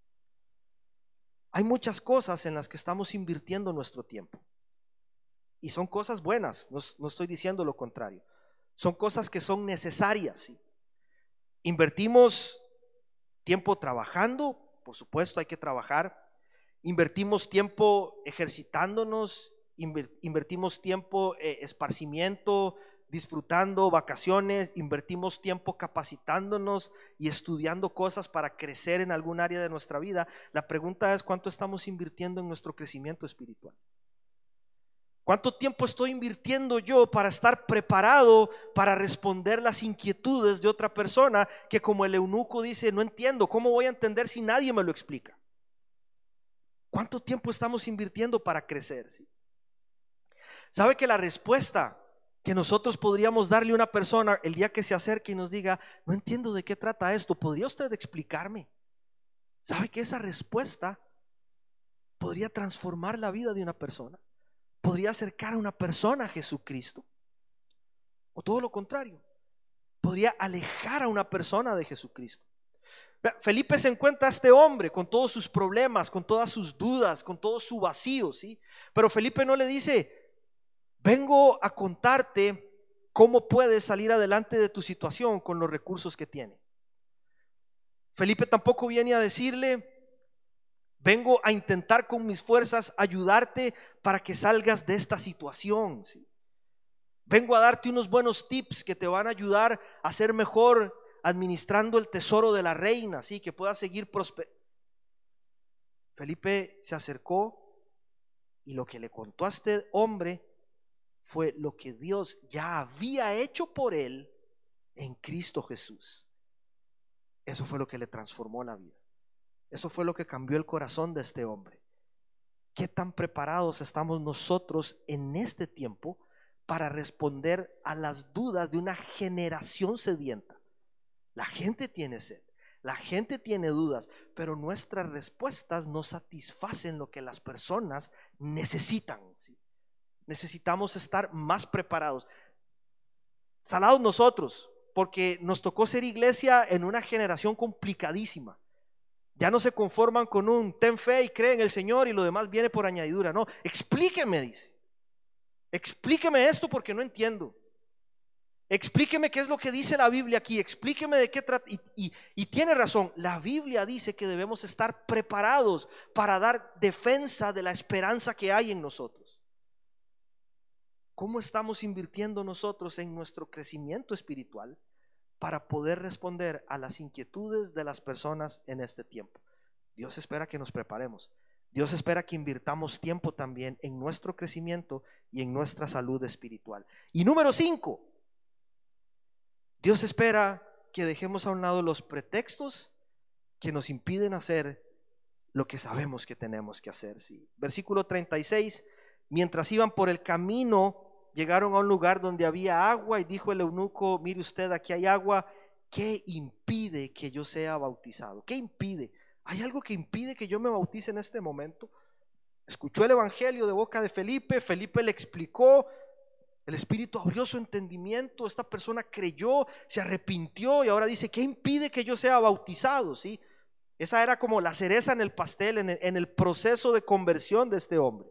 Hay muchas cosas en las que estamos invirtiendo nuestro tiempo. Y son cosas buenas, no estoy diciendo lo contrario. Son cosas que son necesarias. ¿Sí? Invertimos tiempo trabajando, por supuesto hay que trabajar. Invertimos tiempo ejercitándonos, invertimos tiempo esparcimiento, disfrutando vacaciones, invertimos tiempo capacitándonos y estudiando cosas para crecer en algún área de nuestra vida. La pregunta es: ¿cuánto estamos invirtiendo en nuestro crecimiento espiritual? ¿Cuánto tiempo estoy invirtiendo yo para estar preparado para responder las inquietudes de otra persona que, como el eunuco dice, no entiendo, ¿cómo voy a entender si nadie me lo explica? ¿Cuánto tiempo estamos invirtiendo para crecer? ¿Sí? ¿Sabe que la respuesta que nosotros podríamos darle a una persona el día que se acerque y nos diga: no entiendo de qué trata esto, ¿podría usted explicarme? ¿Sabe que esa respuesta podría transformar la vida de una persona? Podría acercar a una persona a Jesucristo. O todo lo contrario, podría alejar a una persona de Jesucristo. Felipe se encuentra a este hombre con todos sus problemas, con todas sus dudas, con todo su vacío, ¿sí? Pero Felipe no le dice: vengo a contarte cómo puedes salir adelante de tu situación con los recursos que tiene. Felipe tampoco viene a decirle: vengo a intentar con mis fuerzas ayudarte para que salgas de esta situación, ¿sí? Vengo a darte unos buenos tips que te van a ayudar a ser mejor administrando el tesoro de la reina, ¿sí? Que puedas seguir prosperando. Felipe se acercó y lo que le contó a este hombre fue lo que Dios ya había hecho por él en Cristo Jesús. Eso fue lo que le transformó la vida. Eso fue lo que cambió el corazón de este hombre. ¿Qué tan preparados estamos nosotros en este tiempo para responder a las dudas de una generación sedienta? La gente tiene sed, la gente tiene dudas, pero nuestras respuestas no satisfacen lo que las personas necesitan, ¿sí? Necesitamos estar más preparados. Salados nosotros, porque nos tocó ser iglesia en una generación complicadísima. Ya no se conforman con un ten fe y cree en el Señor y lo demás viene por añadidura. No, explíqueme, dice. Explíqueme esto porque no entiendo. Explíqueme qué es lo que dice la Biblia aquí. Explíqueme de qué trata. Y tiene razón, la Biblia dice que debemos estar preparados para dar defensa de la esperanza que hay en nosotros. ¿Cómo estamos invirtiendo nosotros en nuestro crecimiento espiritual para poder responder a las inquietudes de las personas en este tiempo? Dios espera que nos preparemos. Dios espera que invirtamos tiempo también en nuestro crecimiento y en nuestra salud espiritual. Y número 5, Dios espera que dejemos a un lado los pretextos que nos impiden hacer lo que sabemos que tenemos que hacer. Sí. Versículo 36, mientras iban por el camino, llegaron a un lugar donde había agua y dijo el eunuco: mire usted, aquí hay agua. ¿Qué impide que yo sea bautizado? ¿Qué impide? ¿Hay algo que impide que yo me bautice en este momento? Escuchó el evangelio de boca de Felipe, Felipe le explicó, el Espíritu abrió su entendimiento, esta persona creyó, se arrepintió y ahora dice: ¿qué impide que yo sea bautizado? ¿Sí? Esa era como la cereza en el pastel, en el proceso de conversión de este hombre.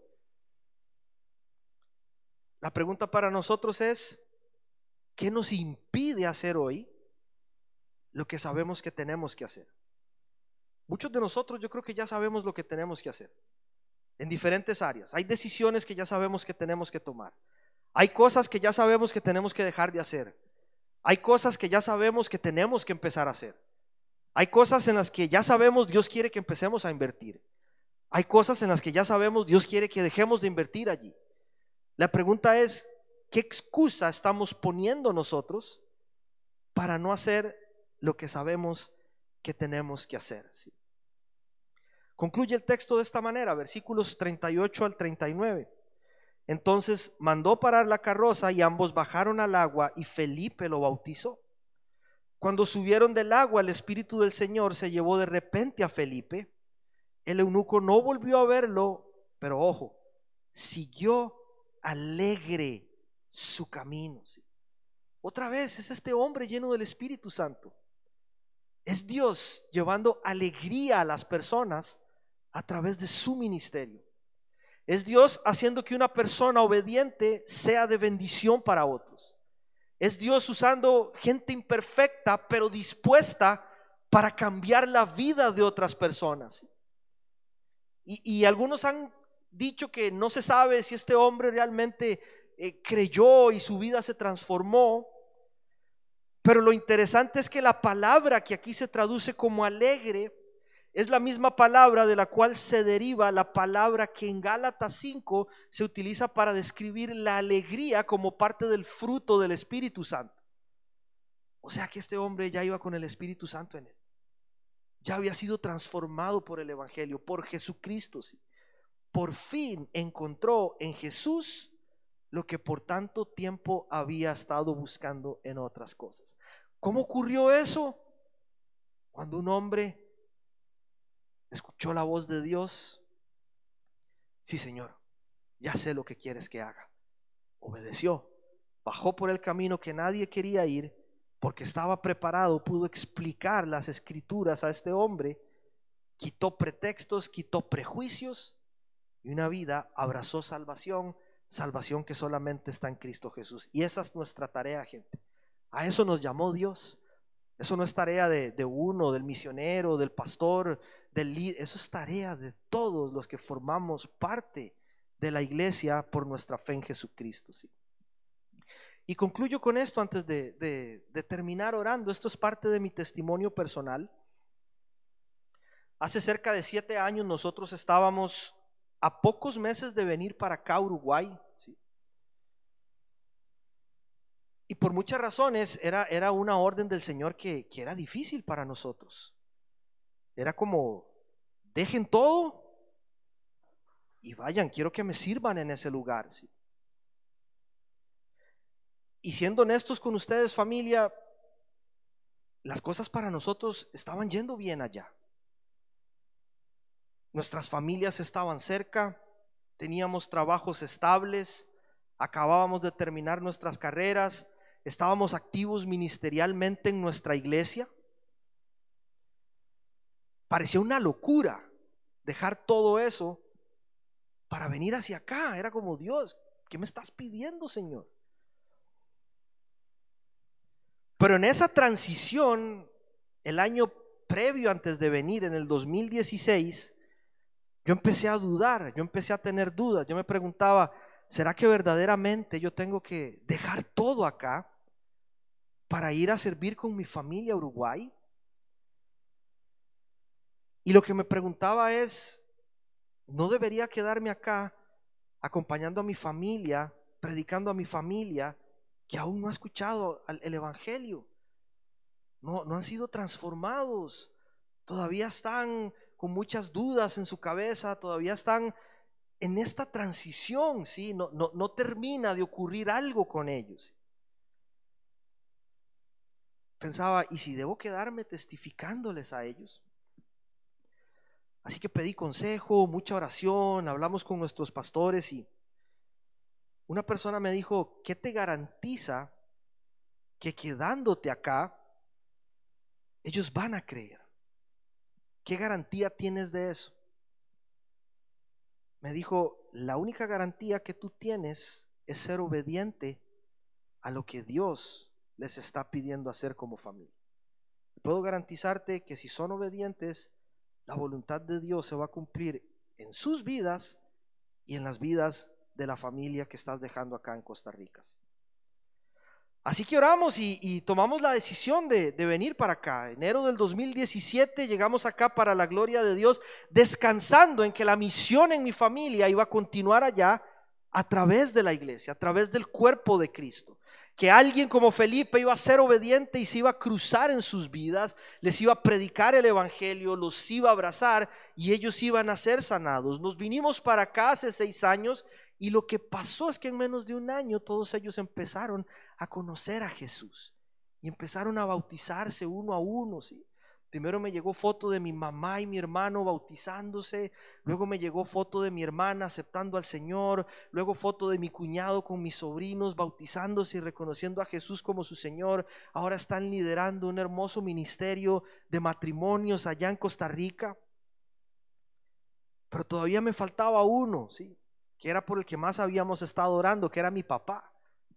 La pregunta para nosotros es: ¿qué nos impide hacer hoy lo que sabemos que tenemos que hacer? Muchos de nosotros yo creo que ya sabemos lo que tenemos que hacer en diferentes áreas. Hay decisiones que ya sabemos que tenemos que tomar. Hay cosas que ya sabemos que tenemos que dejar de hacer. Hay cosas que ya sabemos que tenemos que empezar a hacer. Hay cosas en las que ya sabemos Dios quiere que empecemos a invertir. Hay cosas en las que ya sabemos Dios quiere que dejemos de invertir allí. La pregunta es: ¿qué excusa estamos poniendo nosotros para no hacer lo que sabemos que tenemos que hacer? ¿Sí? Concluye el texto de esta manera, versículos 38 al 39. Entonces mandó parar la carroza y ambos bajaron al agua y Felipe lo bautizó. Cuando subieron del agua, el Espíritu del Señor se llevó de repente a Felipe El eunuco no volvió a verlo, pero ojo, siguió alegre su camino. ¿Sí? Otra vez es este hombre lleno del Espíritu Santo. Es Dios llevando alegría a las personas a través de su ministerio. Es Dios haciendo que una persona obediente sea de bendición para otros. Es Dios usando gente imperfecta pero dispuesta para cambiar la vida de otras personas. Y algunos han dicho que no se sabe si este hombre realmente creyó y su vida se transformó. Pero lo interesante es que la palabra que aquí se traduce como alegre es la misma palabra de la cual se deriva la palabra que en Gálatas 5 se utiliza para describir la alegría como parte del fruto del Espíritu Santo. O sea que este hombre ya iba con el Espíritu Santo en él. Ya había sido transformado por el Evangelio, por Jesucristo. ¿Sí? Por fin encontró en Jesús lo que por tanto tiempo había estado buscando en otras cosas. ¿Cómo ocurrió eso? Cuando un hombre escuchó la voz de Dios. Sí, Señor, ya sé lo que quieres que haga. Obedeció, bajó por el camino que nadie quería ir, porque estaba preparado, pudo explicar las escrituras a este hombre, quitó pretextos, quitó prejuicios, y una vida abrazó salvación, salvación que solamente está en Cristo Jesús. Y esa es nuestra tarea, gente. A eso nos llamó Dios. Eso no es tarea de uno, del misionero, del pastor, del líder. Eso es tarea de todos los que formamos parte de la iglesia por nuestra fe en Jesucristo. ¿Sí? Y concluyo con esto antes de terminar orando. Esto es parte de mi testimonio personal. Hace cerca de 7 años nosotros estábamos a pocos meses de venir para acá, Uruguay. ¿Sí? Y por muchas razones era una orden del Señor que era difícil para nosotros. Era como, dejen todo y vayan, quiero que me sirvan en ese lugar. ¿Sí? Y siendo honestos con ustedes, familia, las cosas para nosotros estaban yendo bien allá. Nuestras familias estaban cerca, teníamos trabajos estables, acabábamos de terminar nuestras carreras, estábamos activos ministerialmente en nuestra iglesia. Parecía una locura dejar todo eso para venir hacia acá. Era como, Dios, ¿qué me estás pidiendo, Señor? Pero en esa transición, el año previo antes de venir, en el 2016, yo empecé a dudar, yo empecé a tener dudas. Yo me preguntaba, ¿será que verdaderamente yo tengo que dejar todo acá para ir a servir con mi familia a Uruguay? Y lo que me preguntaba es, ¿no debería quedarme acá acompañando a mi familia, predicando a mi familia que aún no ha escuchado el Evangelio? No han sido transformados, todavía están con muchas dudas en su cabeza, todavía están en esta transición, ¿sí? No termina de ocurrir algo con ellos. Pensaba, ¿y si debo quedarme testificándoles a ellos? Así que pedí consejo, mucha oración, hablamos con nuestros pastores y una persona me dijo, ¿qué te garantiza que quedándote acá ellos van a creer? ¿Qué garantía tienes de eso? Me dijo, la única garantía que tú tienes es ser obediente a lo que Dios les está pidiendo hacer como familia. Puedo garantizarte que si son obedientes, la voluntad de Dios se va a cumplir en sus vidas y en las vidas de la familia que estás dejando acá en Costa Rica. Así que oramos y tomamos la decisión de venir para acá. Enero del 2017 llegamos acá para la gloria de Dios, descansando en que la misión en mi familia iba a continuar allá a través de la iglesia, a través del cuerpo de Cristo. Que alguien como Felipe iba a ser obediente y se iba a cruzar en sus vidas, les iba a predicar el evangelio, los iba a abrazar y ellos iban a ser sanados. Nos vinimos para acá hace 6 años y lo que pasó es que en menos de un año todos ellos empezaron a conocer a Jesús y empezaron a bautizarse uno a uno, ¿sí? Primero me llegó foto de mi mamá y mi hermano bautizándose, luego me llegó foto de mi hermana aceptando al Señor, luego foto de mi cuñado con mis sobrinos bautizándose y reconociendo a Jesús como su Señor. Ahora están liderando un hermoso ministerio de matrimonios allá en Costa Rica. Pero todavía me faltaba uno, ¿sí? Que era por el que más habíamos estado orando, que era mi papá.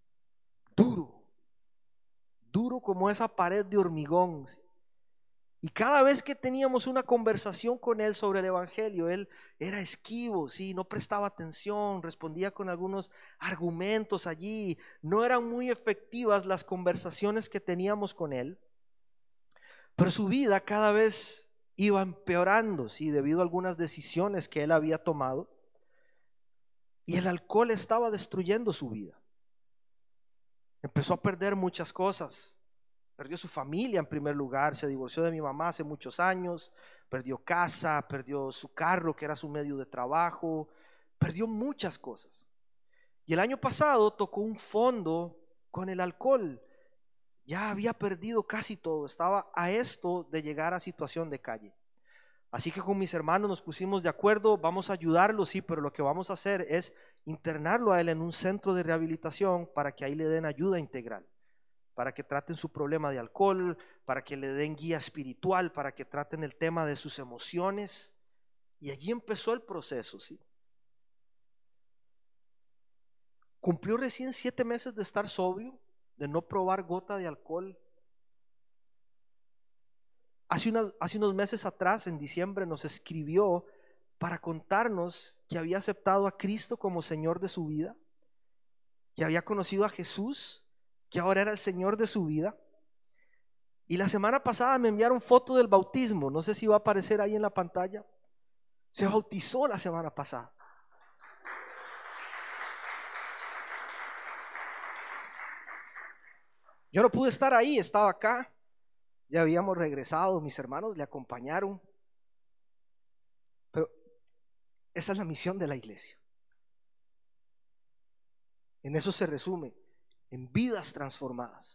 Duro como esa pared de hormigón, ¿sí? Y cada vez que teníamos una conversación con él sobre el evangelio, él era esquivo, ¿sí? No prestaba atención, respondía con algunos argumentos allí. No eran muy efectivas las conversaciones que teníamos con él, pero su vida cada vez iba empeorando, ¿sí? Debido a algunas decisiones que él había tomado, y el alcohol estaba destruyendo su vida. Empezó a perder muchas cosas. Perdió su familia en primer lugar, se divorció de mi mamá hace muchos años, perdió casa, perdió su carro que era su medio de trabajo, perdió muchas cosas. Y el año pasado tocó un fondo con el alcohol. Ya había perdido casi todo, estaba a esto de llegar a situación de calle. Así que con mis hermanos nos pusimos de acuerdo, vamos a ayudarlo, sí, pero lo que vamos a hacer es internarlo a él en un centro de rehabilitación para que ahí le den ayuda integral, para que traten su problema de alcohol, para que le den guía espiritual, para que traten el tema de sus emociones. Y allí empezó el proceso, ¿sí? Cumplió recién 7 meses de estar sobrio, de no probar gota de alcohol. Hace unos meses atrás, en diciembre, nos escribió para contarnos que había aceptado a Cristo como Señor de su vida, que había conocido a Jesús, que ahora era el Señor de su vida. Y la semana pasada me enviaron foto del bautismo, no sé si va a aparecer ahí en la pantalla. Se bautizó la semana pasada. Yo no pude estar ahí, estaba acá. Ya habíamos regresado, mis hermanos le acompañaron. Pero esa es la misión de la iglesia. En eso se resume, en vidas transformadas.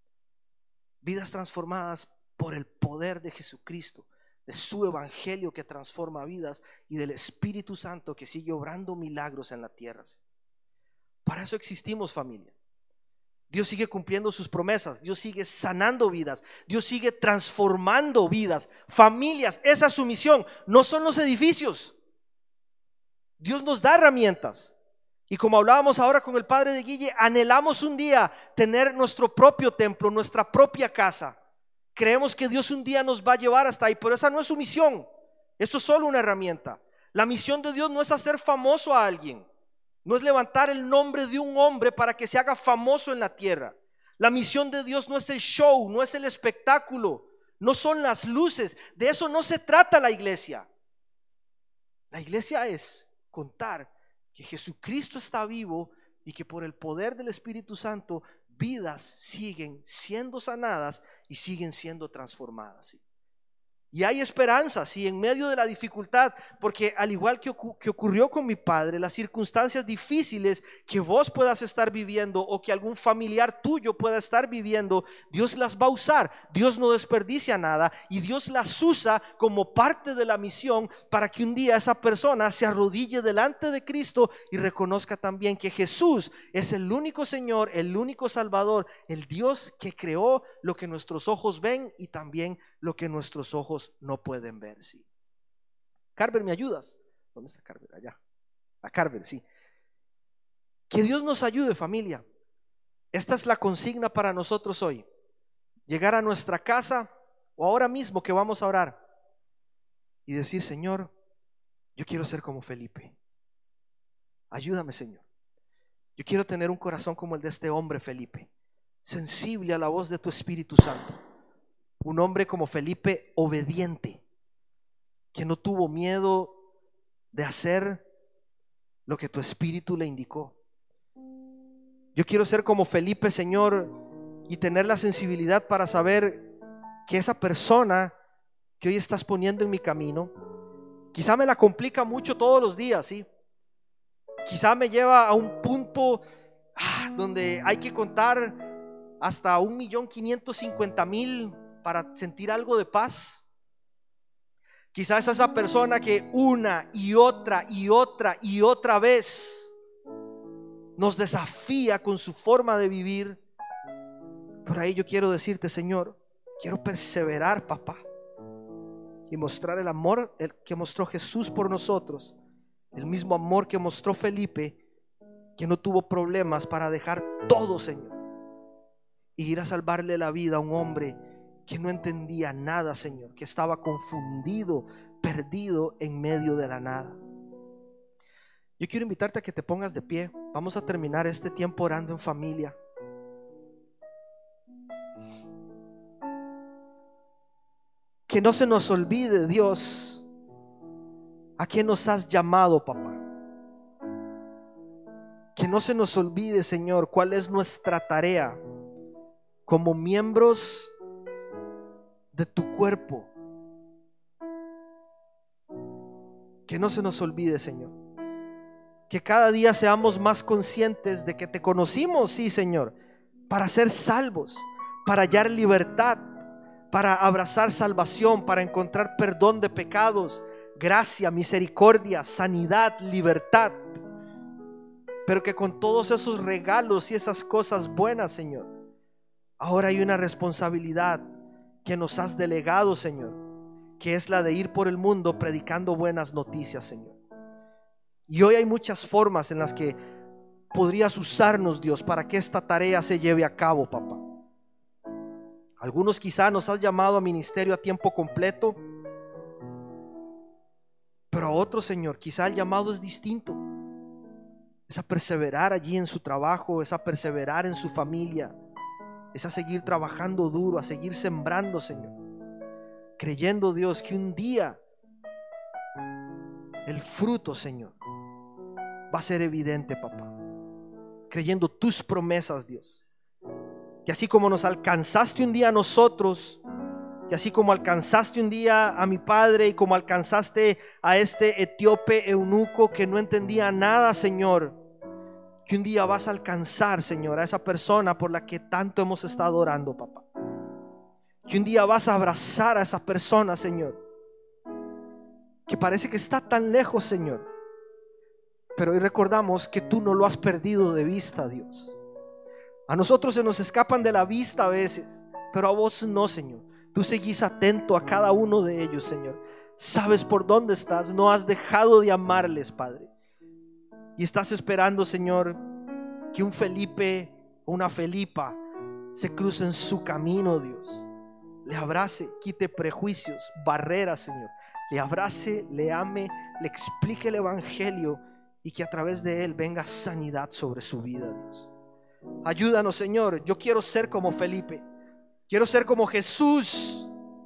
Vidas transformadas por el poder de Jesucristo, de su evangelio que transforma vidas y del Espíritu Santo que sigue obrando milagros en la tierra. Para eso existimos, familia. Dios sigue cumpliendo sus promesas, Dios sigue sanando vidas, Dios sigue transformando vidas, familias. Esa es su misión, no son los edificios. Dios nos da herramientas. Y como hablábamos ahora con el padre de Guille, anhelamos un día tener nuestro propio templo, nuestra propia casa. Creemos que Dios un día nos va a llevar hasta ahí, pero esa no es su misión. Esto es solo una herramienta. La misión de Dios no es hacer famoso a alguien, no es levantar el nombre de un hombre para que se haga famoso en la tierra. La misión de Dios no es el show, no es el espectáculo, no son las luces. De eso no se trata la iglesia. La iglesia es contar que Jesucristo está vivo y que por el poder del Espíritu Santo vidas siguen siendo sanadas y siguen siendo transformadas. Y hay esperanza, sí, en medio de la dificultad, porque al igual que ocurrió con mi padre, las circunstancias difíciles que vos puedas estar viviendo o que algún familiar tuyo pueda estar viviendo, Dios las va a usar. Dios no desperdicia nada y Dios las usa como parte de la misión para que un día esa persona se arrodille delante de Cristo y reconozca también que Jesús es el único Señor, el único Salvador, el Dios que creó lo que nuestros ojos ven y también lo que nuestros ojos no pueden ver. Sí. Carver, ¿me ayudas? ¿Dónde está Carver? Allá. A Carver, sí. Que Dios nos ayude, familia. Esta es la consigna para nosotros hoy. Llegar a nuestra casa o ahora mismo que vamos a orar y decir: Señor, yo quiero ser como Felipe. Ayúdame, Señor. Yo quiero tener un corazón como el de este hombre Felipe, sensible a la voz de tu Espíritu Santo. Un hombre como Felipe, obediente, que no tuvo miedo de hacer lo que tu Espíritu le indicó. Yo quiero ser como Felipe, Señor, y tener la sensibilidad para saber que esa persona que hoy estás poniendo en mi camino, quizá me la complica mucho todos los días, ¿sí? Quizá me lleva a un punto donde hay que contar hasta 1.550.000 para sentir algo de paz. Quizás esa persona que una y otra y otra y otra vez nos desafía con su forma de vivir. Por ahí yo quiero decirte, Señor, quiero perseverar, papá, y mostrar el amor que mostró Jesús por nosotros, el mismo amor que mostró Felipe, que no tuvo problemas para dejar todo, Señor, y ir a salvarle la vida a un hombre que no entendía nada, Señor, que estaba confundido, perdido en medio de la nada. Yo quiero invitarte a que te pongas de pie. Vamos a terminar este tiempo orando en familia. Que no se nos olvide, Dios, a qué nos has llamado, papá. Que no se nos olvide, Señor, cuál es nuestra tarea como miembros de tu cuerpo. Que no se nos olvide, Señor, que cada día seamos más conscientes de que te conocimos, sí, Señor, para ser salvos, para hallar libertad, para abrazar salvación, para encontrar perdón de pecados, gracia, misericordia, sanidad, libertad. Pero que con todos esos regalos y esas cosas buenas, Señor, ahora hay una responsabilidad que nos has delegado, Señor, que es la de ir por el mundo predicando buenas noticias, Señor. Y hoy hay muchas formas en las que podrías usarnos, Dios, para que esta tarea se lleve a cabo, papá. Algunos quizá nos has llamado a ministerio a tiempo completo, pero a otros, Señor, quizá el llamado es distinto. Es a perseverar allí en su trabajo, es a perseverar en su familia, es a seguir trabajando duro, a seguir sembrando, Señor, creyendo, Dios, que un día el fruto, Señor, va a ser evidente, papá. Creyendo tus promesas, Dios, que así como nos alcanzaste un día a nosotros, que así como alcanzaste un día a mi padre y como alcanzaste a este etíope eunuco que no entendía nada, Señor, que un día vas a alcanzar, Señor, a esa persona por la que tanto hemos estado orando, papá. Que un día vas a abrazar a esa persona, Señor, que parece que está tan lejos, Señor, pero hoy recordamos que tú no lo has perdido de vista, Dios. A nosotros se nos escapan de la vista a veces, pero a vos no, Señor. Tú seguís atento a cada uno de ellos, Señor. Sabes por dónde estás, no has dejado de amarles, Padre. Y estás esperando, Señor, que un Felipe o una Felipa se cruce en su camino, Dios. Le abrace, quite prejuicios, barreras, Señor. Le abrace, le ame, le explique el evangelio y que a través de él venga sanidad sobre su vida, Dios. Ayúdanos, Señor. Yo quiero ser como Felipe. Quiero ser como Jesús,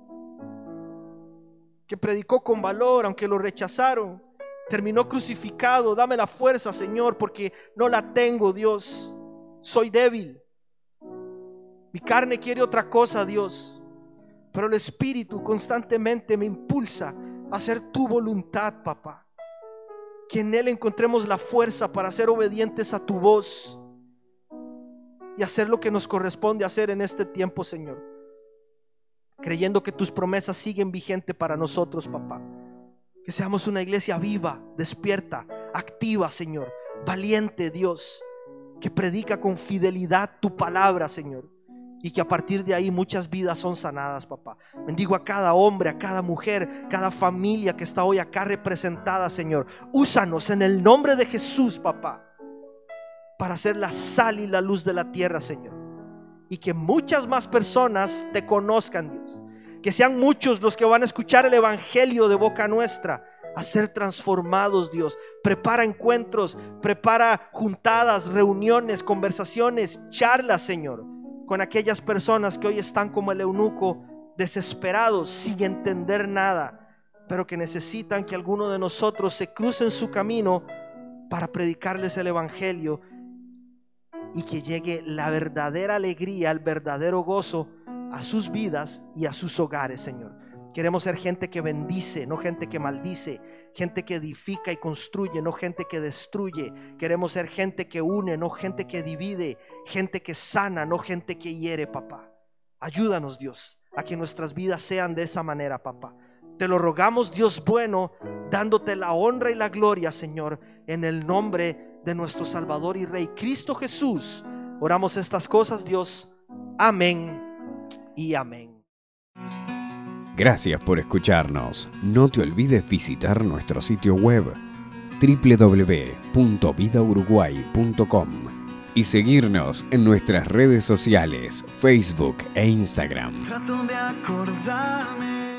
que predicó con valor aunque lo rechazaron. Terminó crucificado. Dame la fuerza, Señor, porque no la tengo, Dios. Soy débil. Mi carne quiere otra cosa, Dios, pero el Espíritu constantemente me impulsa a hacer tu voluntad, papá. Que en Él encontremos la fuerza para ser obedientes a tu voz y hacer lo que nos corresponde hacer en este tiempo, Señor, creyendo que tus promesas siguen vigentes para nosotros, papá. Que seamos una iglesia viva, despierta, activa, Señor, valiente, Dios, que predica con fidelidad tu palabra, Señor, y que a partir de ahí muchas vidas son sanadas, papá. Bendigo a cada hombre, a cada mujer, cada familia que está hoy acá representada, Señor. Úsanos en el nombre de Jesús, papá, para ser la sal y la luz de la tierra, Señor, y que muchas más personas te conozcan, Dios. Que sean muchos los que van a escuchar el evangelio de boca nuestra, a ser transformados, Dios. Prepara encuentros, prepara juntadas, reuniones, conversaciones, charlas, Señor, con aquellas personas que hoy están como el eunuco, desesperados, sin entender nada, pero que necesitan que alguno de nosotros se cruce en su camino para predicarles el evangelio y que llegue la verdadera alegría, el verdadero gozo a sus vidas y a sus hogares, Señor. Queremos ser gente que bendice, no gente que maldice, gente que edifica y construye, no gente que destruye. Queremos ser gente que une, no gente que divide, gente que sana, no gente que hiere, papá. Ayúdanos, Dios, a que nuestras vidas sean de esa manera, papá. Te lo rogamos, Dios bueno, dándote la honra y la gloria, Señor, en el nombre de nuestro Salvador y Rey Cristo Jesús. Oramos estas cosas, Dios. Amén y amén. Gracias por escucharnos. No te olvides visitar nuestro sitio web www.vidauruguay.com y seguirnos en nuestras redes sociales, Facebook e Instagram. Trato de acordarme